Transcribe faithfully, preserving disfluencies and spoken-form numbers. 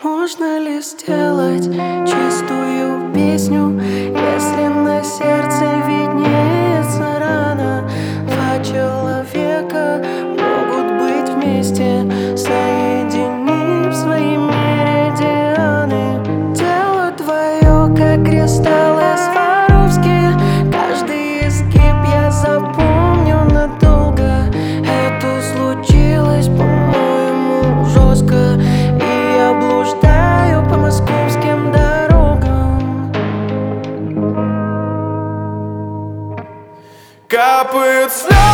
Можно ли сделать чистую песню, если на сердце виднеется рана? Два человека могут быть вместе, соединив свои меридианы. Тело твое, как кристаллы Сваровски, каждый изгиб я запомню надолго. Это случилось, по-моему, жестко, и я блуждаю по московским дорогам. Капают слезы.